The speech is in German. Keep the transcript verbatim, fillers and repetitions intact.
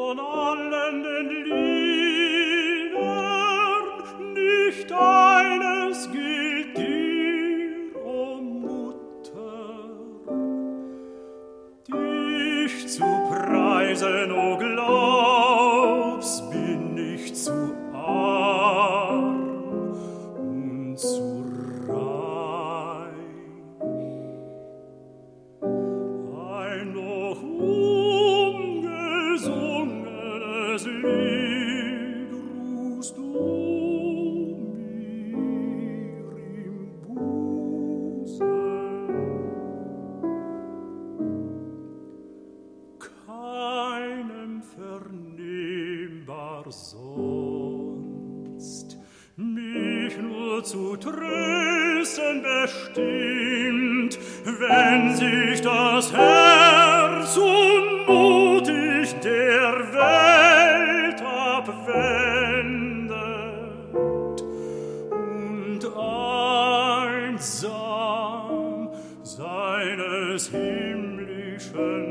von allen den Liedern, nicht eines gilt dir, o Mutter. Dich zu preisen, o glaub's, bin ich zu arm und zu reich. Ein noch ungesungenes Lied ruhst du mir im Busen. Keinem vernehmbar sonst, mich nur zu trösten bestimmt, wenn sich das Herz unmutig der Welt abwendet und einsam seines himmlischen